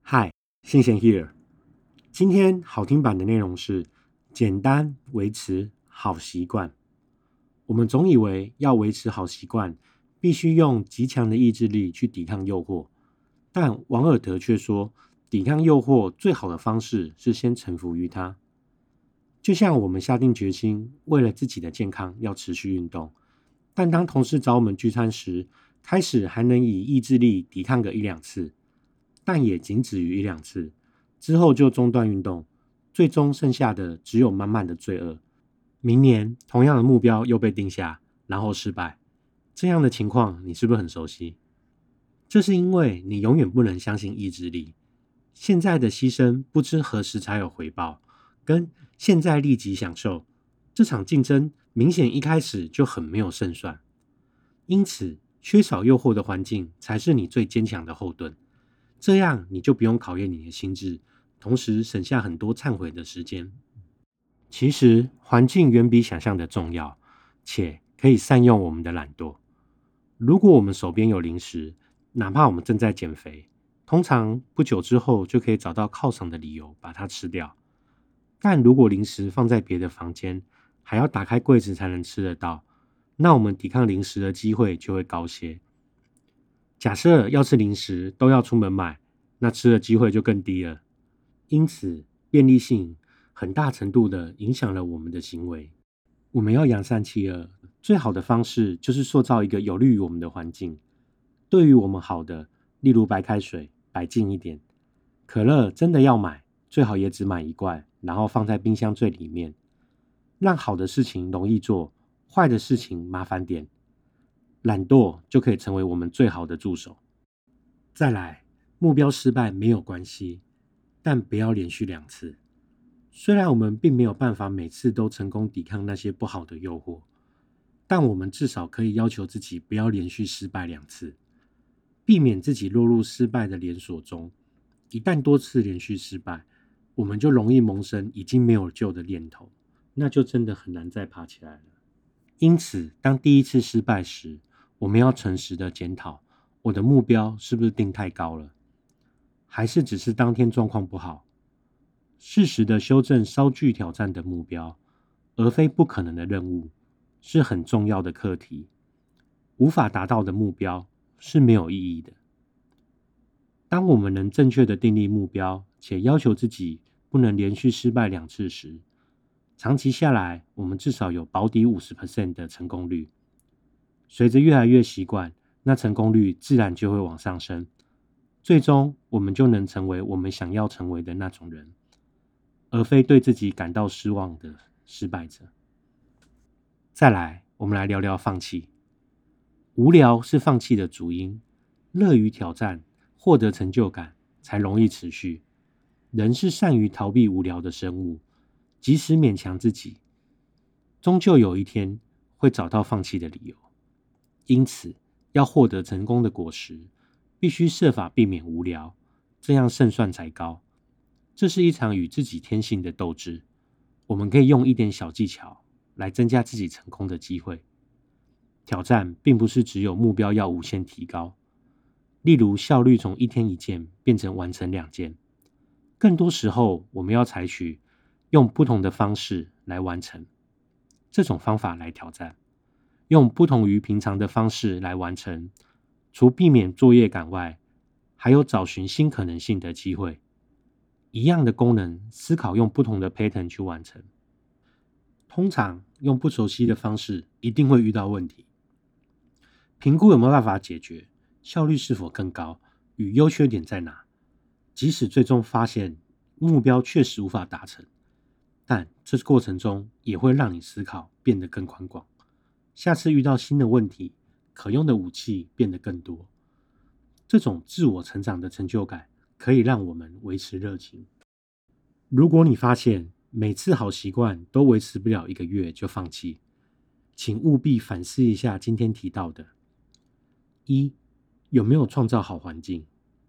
嗨，信贤 here。今天好听版的内容是简单维持好习惯。我们总以为要维持好习惯，必须用极强的意志力去抵抗诱惑，但王尔德却说，抵抗诱惑最好的方式是先臣服于它。就像我们下定决心，为了自己的健康要持续运动，但当同事找我们聚餐时，开始还能以意志力抵抗个一两次，但也仅止于一两次，之后就中断运动，最终剩下的只有满满的罪恶。明年同样的目标又被定下，然后失败，这样的情况你是不是很熟悉？这是因为你永远不能相信意志力，现在的牺牲不知何时才有回报，跟现在立即享受，这场竞争明显一开始就很没有胜算。因此，缺少诱惑的环境才是你最坚强的后盾，这样你就不用考验你的心智，同时省下很多忏悔的时间。其实，环境远比想象的重要，且可以善用我们的懒惰。如果我们手边有零食，哪怕我们正在减肥，通常不久之后就可以找到犒赏的理由把它吃掉。但如果零食放在别的房间，还要打开柜子才能吃得到，那我们抵抗零食的机会就会高些。假设要吃零食都要出门买，那吃的机会就更低了。因此，便利性很大程度的影响了我们的行为。我们要扬善弃恶，最好的方式就是塑造一个有利于我们的环境。对于我们好的，例如白开水，摆近一点。可乐真的要买，最好也只买一罐，然后放在冰箱最里面。让好的事情容易做，坏的事情麻烦点。懒惰就可以成为我们最好的助手。再来，目标失败没有关系，但不要连续两次。虽然我们并没有办法每次都成功抵抗那些不好的诱惑，但我们至少可以要求自己不要连续失败两次，避免自己落入失败的连锁中。一旦多次连续失败，我们就容易萌生已经没有救的念头，那就真的很难再爬起来了。因此，当第一次失败时，我们要诚实的检讨，我的目标是不是定太高了，还是只是当天状况不好，适时的修正稍具挑战的目标，而非不可能的任务，是很重要的课题。无法达到的目标是没有意义的。当我们能正确的订立目标，且要求自己不能连续失败两次时，长期下来，我们至少有保底 50% 的成功率。随着越来越习惯，那成功率自然就会往上升。最终，我们就能成为我们想要成为的那种人，而非对自己感到失望的失败者。再来，我们来聊聊放弃。无聊是放弃的主因，乐于挑战，获得成就感，才容易持续。人是善于逃避无聊的生物，即使勉强自己，终究有一天会找到放弃的理由。因此，要获得成功的果实，必须设法避免无聊，这样胜算才高。这是一场与自己天性的斗智，我们可以用一点小技巧来增加自己成功的机会。挑战并不是只有目标要无限提高，例如效率从一天一件变成完成2件。更多时候，我们要采取用不同的方式来完成，这种方法来挑战。用不同于平常的方式来完成，除避免作业感外，还有找寻新可能性的机会。一样的功能，思考用不同的 pattern 去完成。通常用不熟悉的方式，一定会遇到问题。评估有没有办法解决，效率是否更高，与优缺点在哪。即使最终发现目标确实无法达成，但这过程中也会让你思考变得更宽广。下次遇到新的问题，可用的武器变得更多。这种自我成长的成就感，可以让我们维持热情。如果你发现每次好习惯都维持不了1个月就放弃，请务必反思一下今天提到的：1. 有没有创造好环境？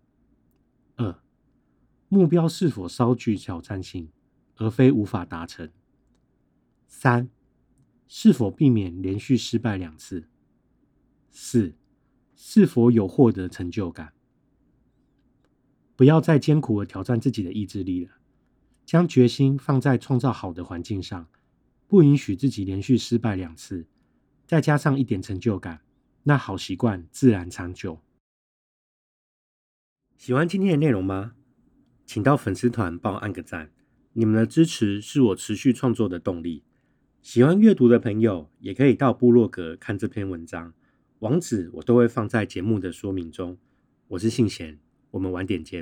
2. 目标是否稍具挑战性，而非无法达成？ 3. 是否避免连续失败2次？ 4. 是否有获得成就感？ 不要再艰苦地挑战自己的意志力了，将决心放在创造好的环境上，不允许自己连续失败2次，再加上一点成就感，那好习惯自然长久。喜欢今天的内容吗？请到粉丝团帮我按个赞，你们的支持是我持续创作的动力。喜欢阅读的朋友也可以到部落格看这篇文章，网址我都会放在节目的说明中。我是信贤，我们晚点见。